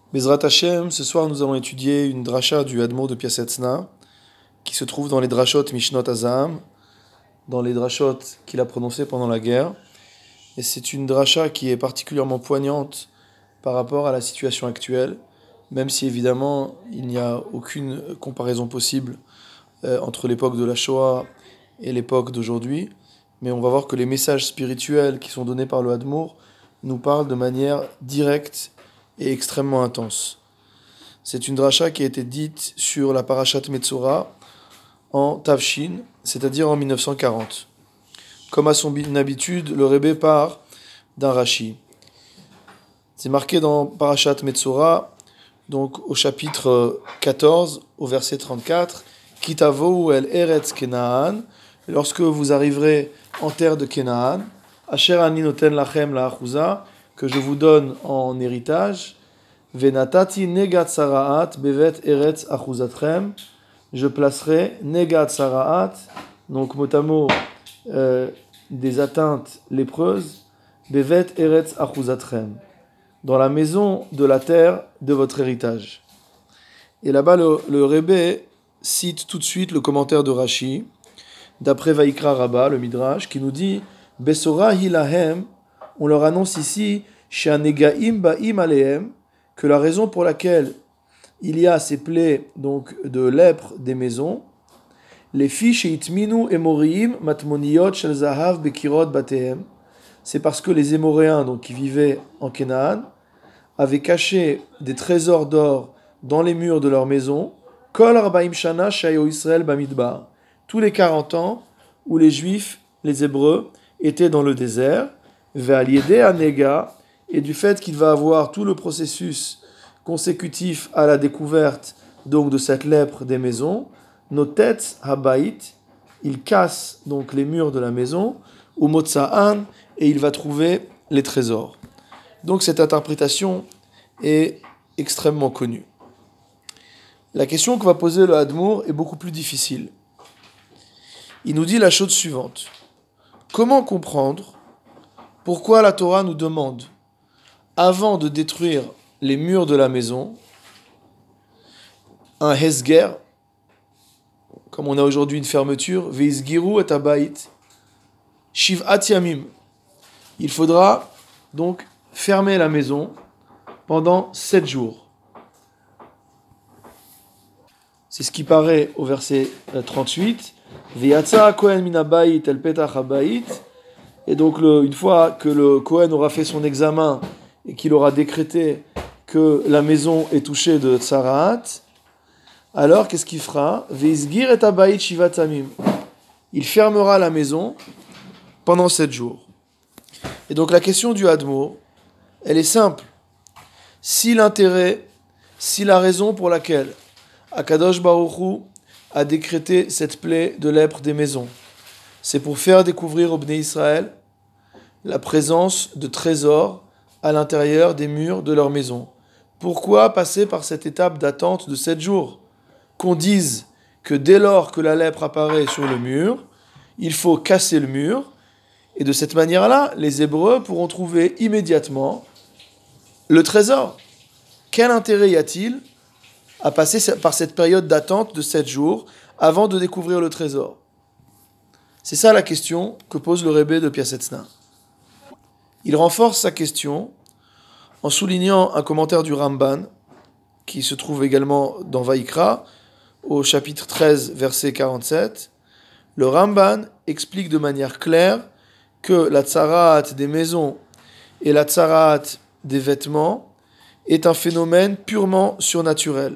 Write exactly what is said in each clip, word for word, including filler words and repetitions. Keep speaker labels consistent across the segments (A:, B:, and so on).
A: Bezrat Hashem, ce soir nous allons étudier une dracha du Admo de Piasetzna qui se trouve dans les drachot Mishnot Azam, dans les drachot qu'il a prononcées pendant la guerre. Et c'est une dracha qui est particulièrement poignante par rapport à la situation actuelle, même si évidemment il n'y a aucune comparaison possible euh, entre l'époque de la Shoah et l'époque d'aujourd'hui. Mais on va voir que les messages spirituels qui sont donnés par le Admour nous parlent de manière directe et extrêmement intense. C'est une dracha qui a été dite sur la Parashat Metzora en Tavshin, c'est-à-dire en mille neuf cent quarante. Comme à son habitude, le Rebbe part d'un Rashi. C'est marqué dans Parashat Metzora, donc au chapitre quatorze, au verset trente-quatre, Kitavo el Eretz Kenaan, lorsque vous arriverez en terre de Kenaan, Asher ani noten lachem la achuza, que je vous donne en héritage, Venatati negat saraat bevet eretz achuzatrem, je placerai negat saraat, donc mot à mot euh, des atteintes lépreuses, bevet eretz achuzatrem, dans la maison de la terre de votre héritage. Et là-bas, le, le Rebbe cite tout de suite le commentaire de Rashi, d'après Vaikra Rabba, le Midrash, qui nous dit Besora hilahem, on leur annonce ici She'anegaim ba'im alehem, que la raison pour laquelle il y a ces plaies donc de lèpre des maisons, les filles she'itminu emoriim matmoniyot shel zahav bekirot batehem, c'est parce que les Émoréens donc qui vivaient en Canaan avaient caché des trésors d'or dans les murs de leur maison, kol arbaim shana shayo Israël bamidbar, tous les quarante ans où les Juifs, les Hébreux, étaient dans le désert, ve'aliédé anega, et du fait qu'il va avoir tout le processus consécutif à la découverte donc de cette lèpre des maisons, notetz habayit, il casse donc les murs de la maison, ou motsa'an, et il va trouver les trésors. Donc cette interprétation est extrêmement connue. La question que va poser le Admour est beaucoup plus difficile. Il nous dit la chose suivante. Comment comprendre pourquoi la Torah nous demande, avant de détruire les murs de la maison, un hesger, comme on a aujourd'hui une fermeture, veisgiru et abayit, shiv'at yamim. Il faudra donc fermer la maison pendant sept jours. C'est ce qui paraît au verset trente-huit. Ve'yatsa kohen min habayit el petach habayit. Et donc, le, une fois que le Kohen aura fait son examen et qu'il aura décrété que la maison est touchée de tsaraat, alors qu'est-ce qu'il fera? Ve'izgir et habayit shivat yamim. Il fermera la maison pendant sept jours. Et donc, la question du Admour, elle est simple. Si l'intérêt, si la raison pour laquelle Akadosh Baruch Hu a décrété cette plaie de lèpre des maisons, c'est pour faire découvrir au Bnei Israël la présence de trésors à l'intérieur des murs de leur maison. Pourquoi passer par cette étape d'attente de sept jours? Qu'on dise que dès lors que la lèpre apparaît sur le mur, il faut casser le mur, et de cette manière-là, les Hébreux pourront trouver immédiatement le trésor. Quel intérêt y a-t-il à passer par cette période d'attente de sept jours avant de découvrir le trésor? C'est ça la question que pose le Rebbe de Piasetzna. Il renforce sa question en soulignant un commentaire du Ramban qui se trouve également dans Vaikra au chapitre treize verset quarante-sept. Le Ramban explique de manière claire que la tsaraat des maisons et la tsaraat des vêtements est un phénomène purement surnaturel.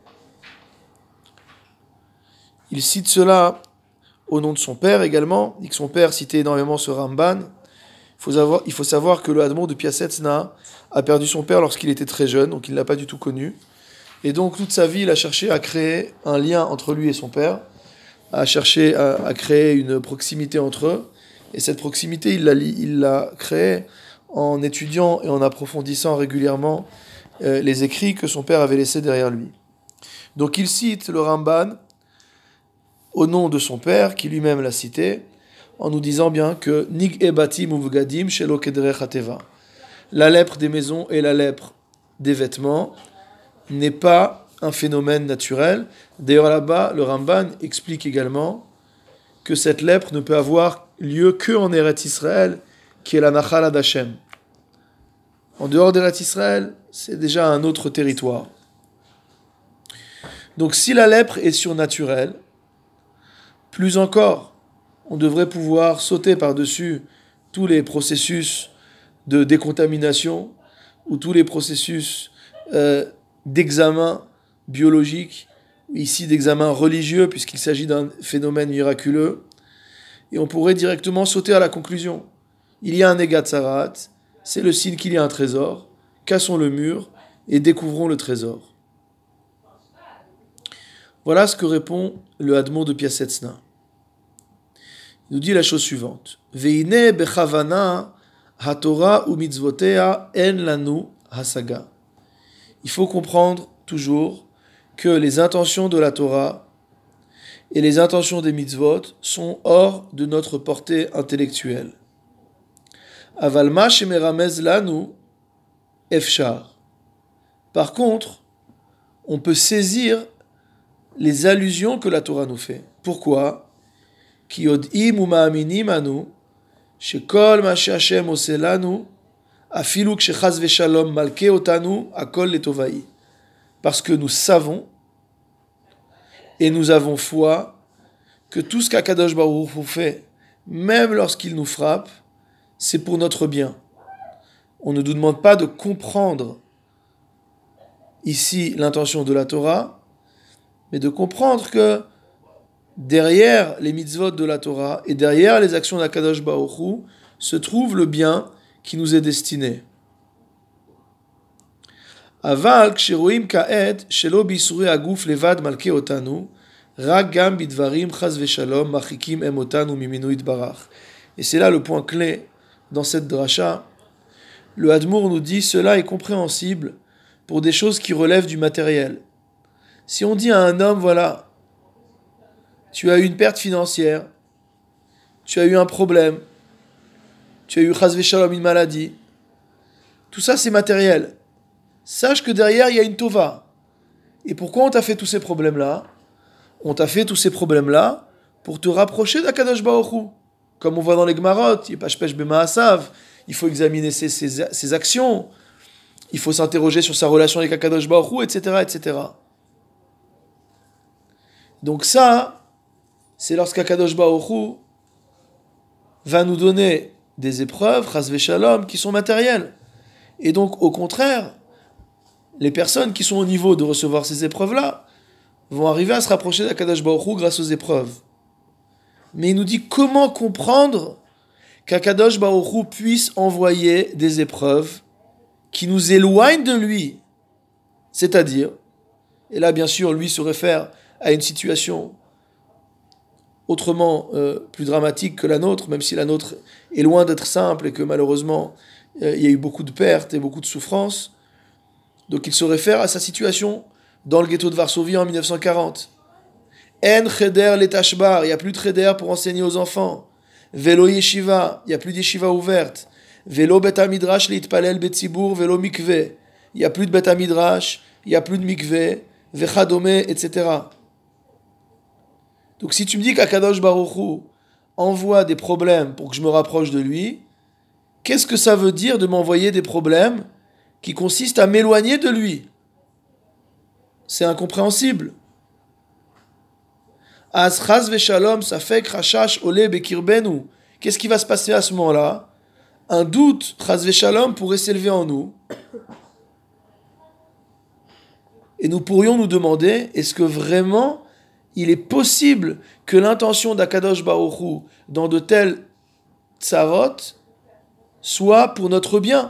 A: Il cite cela au nom de son père également, dit que son père citait énormément ce Ramban. Il faut savoir, il faut savoir que le Admon de Piasetzna a perdu son père lorsqu'il était très jeune, donc il ne l'a pas du tout connu. Et donc toute sa vie, il a cherché à créer un lien entre lui et son père, a cherché à, à créer une proximité entre eux. Et cette proximité, il l'a, il l'a créée en étudiant et en approfondissant régulièrement euh, les écrits que son père avait laissés derrière lui. Donc il cite le Ramban au nom de son père, qui lui-même l'a cité, en nous disant bien que Nig ebatim uvgadim shelo kedrech hateva. La lèpre des maisons et la lèpre des vêtements n'est pas un phénomène naturel. D'ailleurs là-bas, le Ramban explique également que cette lèpre ne peut avoir lieu qu'en Eretz Israël, qui est la Nachala d'Hachem. En dehors d'Eretz Israël, c'est déjà un autre territoire. Donc si la lèpre est surnaturelle, plus encore, on devrait pouvoir sauter par-dessus tous les processus de décontamination ou tous les processus euh, d'examen biologique, ici d'examen religieux, puisqu'il s'agit d'un phénomène miraculeux, et on pourrait directement sauter à la conclusion. Il y a un Egatzarat, c'est le signe qu'il y a un trésor, cassons le mur et découvrons le trésor. Voilà ce que répond le Hadmon de Piasetzna. Il nous dit la chose suivante. Veine bechavana haTorah u mitzvotea en lanu hasaga. Il faut comprendre toujours que les intentions de la Torah et les intentions des mitzvot sont hors de notre portée intellectuelle. Avalma shemeramez lanu efshar. Par contre, on peut saisir les allusions que la Torah nous fait. Pourquoi? Ki yodim u ma'aminim anu shekol ma she'Hashem oseh lanu afilu kshechaz v'shalom malke otanu akol letovai. Parce que nous savons et nous avons foi que tout ce qu'Akadosh Baruch Hu fait, même lorsqu'il nous frappe, c'est pour notre bien. On ne nous demande pas de comprendre ici l'intention de la Torah, mais de comprendre que derrière les mitzvot de la Torah et derrière les actions d'Akadosh Baruch Hu se trouve le bien qui nous est destiné. Aval ksheroim ka'et shelo bisurei aguf levad malke otanu rak gam bidvarim chas v'shalom machikim em otanu miminu yitbarach. Et c'est là le point clé dans cette dracha. Le Hadmour nous dit cela est compréhensible pour des choses qui relèvent du matériel. Si on dit à un homme, voilà, tu as eu une perte financière, tu as eu un problème, tu as eu chas v'shalom une maladie, tout ça c'est matériel. Sache que derrière il y a une tova. Et pourquoi on t'a fait tous ces problèmes-là? On t'a fait tous ces problèmes-là pour te rapprocher d'Akadosh Baruch Hu. Comme on voit dans les Gemarot, il faut examiner ses, ses, ses actions, il faut s'interroger sur sa relation avec Akadosh Baruch Hu, et cetera, et cetera. Donc ça, c'est lorsqu'Akadosh Baruch Hu va nous donner des épreuves, chas v'shalom, qui sont matérielles. Et donc, au contraire, les personnes qui sont au niveau de recevoir ces épreuves-là vont arriver à se rapprocher d'Akadosh Baruch Hu grâce aux épreuves. Mais il nous dit comment comprendre qu'Akadosh Baruch Hu puisse envoyer des épreuves qui nous éloignent de lui. C'est-à-dire, et là bien sûr lui se réfère à une situation autrement euh, plus dramatique que la nôtre, même si la nôtre est loin d'être simple et que malheureusement euh, il y a eu beaucoup de pertes et beaucoup de souffrances. Donc il se réfère à sa situation dans le ghetto de Varsovie en dix-neuf cent quarante. En cheder letashbar, il n'y a plus de cheder pour enseigner aux enfants. Velo yeshiva, il n'y a plus d'yeshiva ouverte. Velo bet hamidrash leitpalel betzibur, velo mikve, il n'y a plus de bet hamidrash, il n'y a plus de mikve, vechadome, et cetera. Donc si tu me dis qu'Akadosh Baruch Hu envoie des problèmes pour que je me rapproche de lui, qu'est-ce que ça veut dire de m'envoyer des problèmes qui consistent à m'éloigner de lui? C'est incompréhensible. Az chas v'shalom safek rashash ole bekirbenu. Qu'est-ce qui va se passer à ce moment-là? Un doute, chas v'shalom, pourrait s'élever en nous. Et nous pourrions nous demander, est-ce que vraiment il est possible que l'intention d'Akadosh Baruch Hu dans de tels tsarot soit pour notre bien?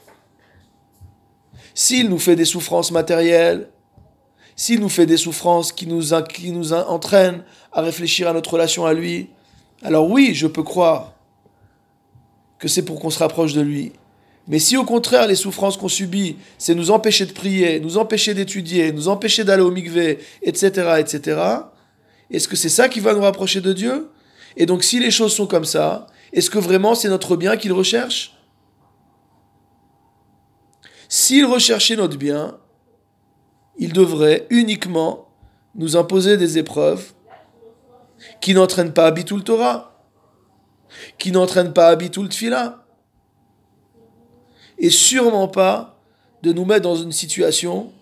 A: S'il nous fait des souffrances matérielles, s'il nous fait des souffrances qui nous, qui nous entraînent à réfléchir à notre relation à lui, alors oui, je peux croire que c'est pour qu'on se rapproche de lui. Mais si au contraire, les souffrances qu'on subit, c'est nous empêcher de prier, nous empêcher d'étudier, nous empêcher d'aller au mikvé, et cetera, et cetera, est-ce que c'est ça qui va nous rapprocher de Dieu? Et donc si les choses sont comme ça, est-ce que vraiment c'est notre bien qu'il recherche? S'il recherchait notre bien, il devrait uniquement nous imposer des épreuves qui n'entraînent pas à Bitul Torah, qui n'entraînent pas à Bitul Tfila, et sûrement pas de nous mettre dans une situation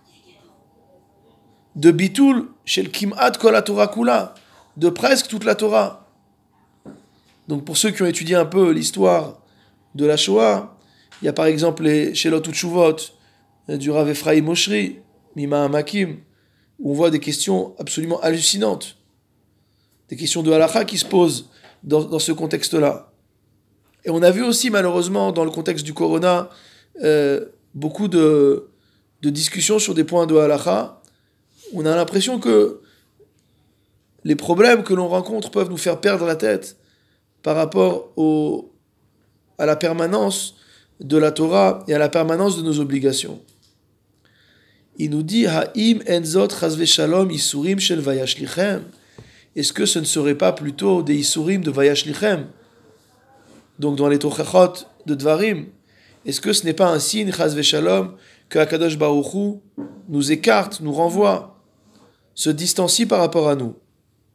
A: de Bitul chez le Kim'at Kol HaTorah Kula, de presque toute la Torah. Donc pour ceux qui ont étudié un peu l'histoire de la Shoah, il y a par exemple les Shelot Utshuvot du Rav Ephraim Oshri, Mima Hamakim, où on voit des questions absolument hallucinantes, des questions de halakha qui se posent dans, dans ce contexte-là. Et on a vu aussi malheureusement dans le contexte du Corona euh, beaucoup de, de discussions sur des points de halakha. On a l'impression que les problèmes que l'on rencontre peuvent nous faire perdre la tête par rapport au, à la permanence de la Torah et à la permanence de nos obligations. Il nous dit Ha'im enzot chazve shalom isurim shel vayashlichem. Est-ce que ce ne serait pas plutôt des isurim de vayashlichem, donc dans les tochachot de Dvarim? Est-ce que ce n'est pas un signe chazve shalom que Hakadosh Baruch Hu nous écarte, nous renvoie, se distancie par rapport à nous?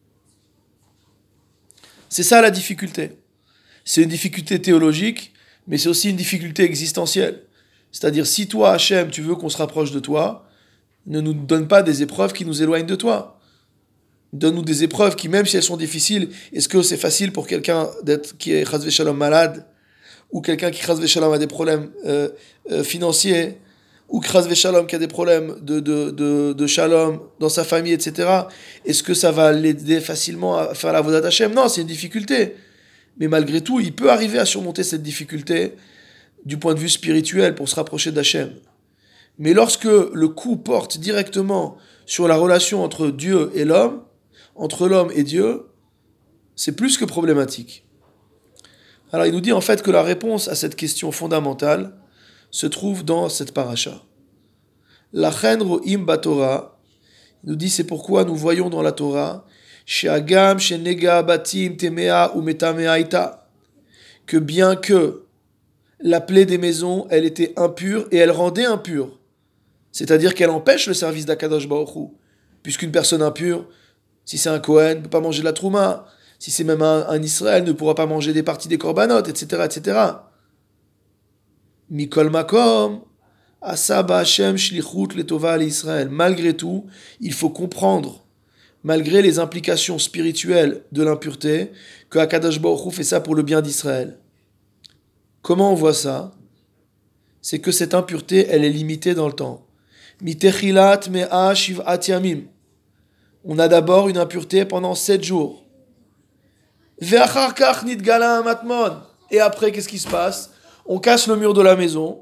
A: C'est ça la difficulté. C'est une difficulté théologique, mais c'est aussi une difficulté existentielle. C'est-à-dire, si toi, Hachem, tu veux qu'on se rapproche de toi, ne nous donne pas des épreuves qui nous éloignent de toi. Donne-nous des épreuves qui, même si elles sont difficiles, est-ce que c'est facile pour quelqu'un d'être, qui est chas v'shalom malade, ou quelqu'un qui chas v'shalom a des problèmes euh, euh, financiers, ou chas v'shalom qui a des problèmes de, de, de, de shalom dans sa famille, et cetera. Est-ce que ça va l'aider facilement à faire la vodat Hachem? Non, c'est une difficulté. Mais malgré tout, il peut arriver à surmonter cette difficulté du point de vue spirituel pour se rapprocher d'Hachem. Mais lorsque le coup porte directement sur la relation entre Dieu et l'homme, entre l'homme et Dieu, c'est plus que problématique. Alors il nous dit en fait que la réponse à cette question fondamentale se trouve dans cette paracha. Lachen ro'im baTorah, il nous dit c'est pourquoi nous voyons dans la Torah she'agam she'nega batim temea ou metamea ita, que bien que la plaie des maisons, elle était impure et elle rendait impure. C'est-à-dire qu'elle empêche le service d'Akadosh Baruch Hu. Puisqu'une personne impure, si c'est un Kohen, ne peut pas manger de la Trouma. Si c'est même un, un Israël, ne pourra pas manger des parties des Korbanot, et cetera, et cetera. Mikol Makom, Asaba Hashem Shlichut Letova l'Israël. Malgré tout, il faut comprendre, malgré les implications spirituelles de l'impureté, que Akadosh Baruch Hu fait ça pour le bien d'Israël. Comment on voit ça? C'est que cette impureté, elle est limitée dans le temps. Mitechilat mea shiv'at yamim. On a d'abord une impureté pendant sept jours. Ve'achar kach nitgala matmon. Et après, qu'est-ce qui se passe? On casse le mur de la maison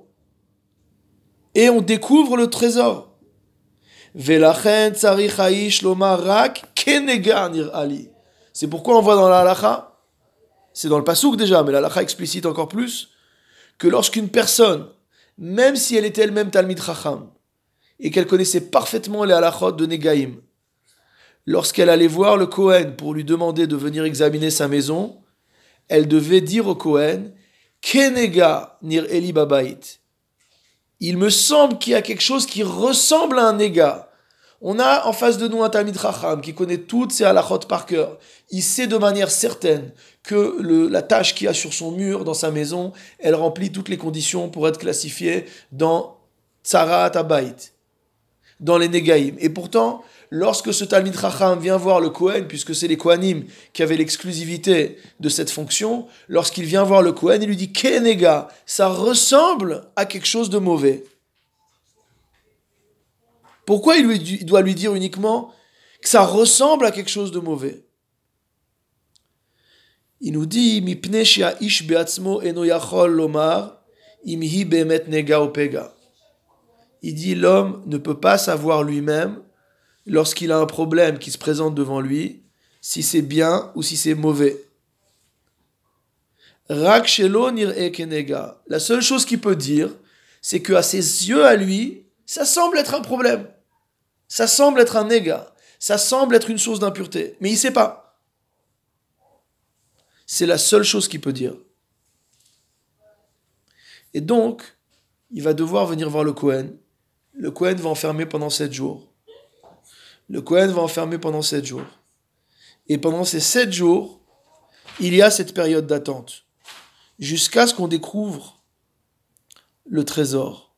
A: et on découvre le trésor. Ve'lachen tzarich ha'ish lomar rak kenega nir'ali. C'est pourquoi on voit dans la halacha, c'est dans le pasouk déjà, mais la halacha explicite encore plus, que lorsqu'une personne, même si elle était elle-même Talmid Chacham, et qu'elle connaissait parfaitement les halachot de Negaïm, lorsqu'elle allait voir le Kohen pour lui demander de venir examiner sa maison, elle devait dire au Kohen, Kenega nir Eli Babait. Il me semble qu'il y a quelque chose qui ressemble à un Nega. On a en face de nous un Talmid Chacham qui connaît toutes ces halachot par cœur. Il sait de manière certaine que le, la tâche qu'il y a sur son mur dans sa maison, elle remplit toutes les conditions pour être classifiée dans Tzarat Habayit, dans les Negaïm. Et pourtant, lorsque ce Talmid Chacham vient voir le Kohen, puisque c'est les Kohanim qui avaient l'exclusivité de cette fonction, lorsqu'il vient voir le Kohen, il lui dit « Kenega », ça ressemble à quelque chose de mauvais. Pourquoi il, lui, il doit lui dire uniquement que ça ressemble à quelque chose de mauvais? Il nous dit Mipnei she'ha'ish be'atzmo eno yachol lomar im hi be'emet nega ou pega. Il dit l'homme ne peut pas savoir lui-même lorsqu'il a un problème qui se présente devant lui si c'est bien ou si c'est mauvais. Rak shelo nir'e kenega. La seule chose qu'il peut dire, c'est qu'à ses yeux à lui, ça semble être un problème. Ça semble être un nega. Ça semble être une source d'impureté. Mais il ne sait pas. C'est la seule chose qu'il peut dire. Et donc, il va devoir venir voir le Kohen, le Kohen va enfermer pendant sept jours. Le Kohen va enfermer pendant sept jours. Et pendant ces sept jours, il y a cette période d'attente, jusqu'à ce qu'on découvre le trésor.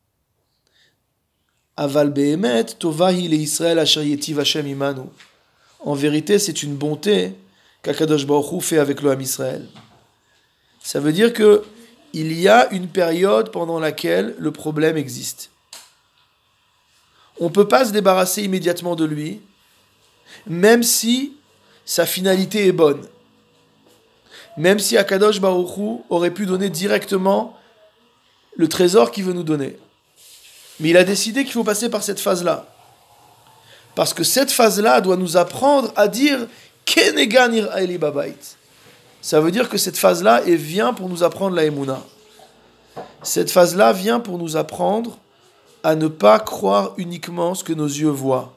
A: Aval behemet, tovahi le Israël asher yetiv Hashem imanu. En vérité, c'est une bonté qu'Akadosh Baruch Hu fait avec le Ham Israël. Ça veut dire que il y a une période pendant laquelle le problème existe. On ne peut pas se débarrasser immédiatement de lui, même si sa finalité est bonne. Même si Akadosh Baruch Hu aurait pu donner directement le trésor qu'il veut nous donner. Mais il a décidé qu'il faut passer par cette phase-là. Parce que cette phase-là doit nous apprendre à dire « Kenegan ira eli babait ». Ça veut dire que cette phase-là elle vient pour nous apprendre la Emouna. Cette phase-là vient pour nous apprendre à ne pas croire uniquement ce que nos yeux voient.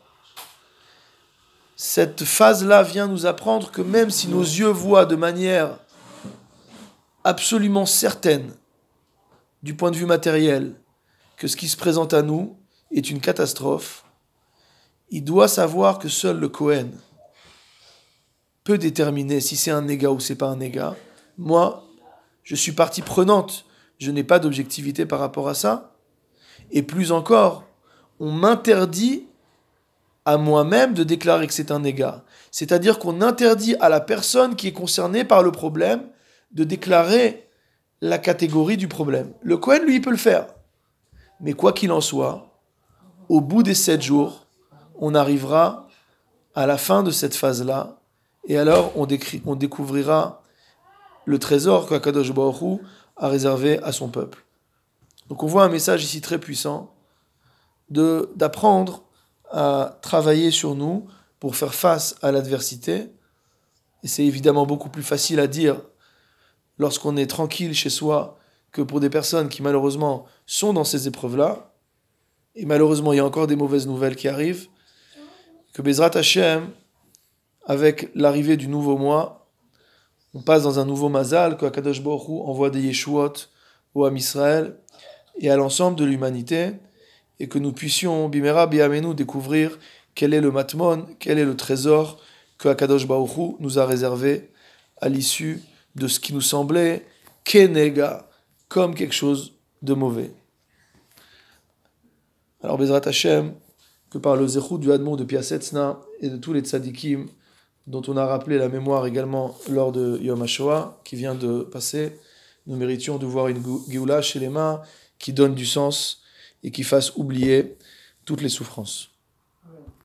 A: Cette phase-là vient nous apprendre que même si nos yeux voient de manière absolument certaine, du point de vue matériel, que ce qui se présente à nous est une catastrophe, il doit savoir que seul le Kohen peut déterminer si c'est un négat ou c'est pas un négat. Moi, je suis partie prenante, je n'ai pas d'objectivité par rapport à ça. Et plus encore, on m'interdit à moi-même de déclarer que c'est un négat. C'est-à-dire qu'on interdit à la personne qui est concernée par le problème de déclarer la catégorie du problème. Le Kohen, lui, il peut le faire. Mais quoi qu'il en soit, au bout des sept jours, on arrivera à la fin de cette phase-là, et alors on, décrit, on découvrira le trésor qu'Akadosh Baruch Hu a réservé à son peuple. Donc on voit un message ici très puissant de, d'apprendre à travailler sur nous pour faire face à l'adversité. Et c'est évidemment beaucoup plus facile à dire lorsqu'on est tranquille chez soi que pour des personnes qui malheureusement sont dans ces épreuves-là. Et malheureusement, il y a encore des mauvaises nouvelles qui arrivent. Que Bezrat Hashem, avec l'arrivée du nouveau mois, on passe dans un nouveau mazal, que Akadosh Baruch Hu envoie des Yeshuot au Ham Israël et à l'ensemble de l'humanité, et que nous puissions, Bimera Biamenu, découvrir quel est le matmon, quel est le trésor que Akadosh Baruch Hu nous a réservé à l'issue de ce qui nous semblait kenega, comme quelque chose de mauvais. Alors Bezrat Hashem, que par le zéchut du Hadmon de Piasetzna et de tous les tzadikim dont on a rappelé la mémoire également lors de Yom HaShoah, qui vient de passer, nous méritions de voir une Géoula chez les mains qui donne du sens et qui fasse oublier toutes les souffrances.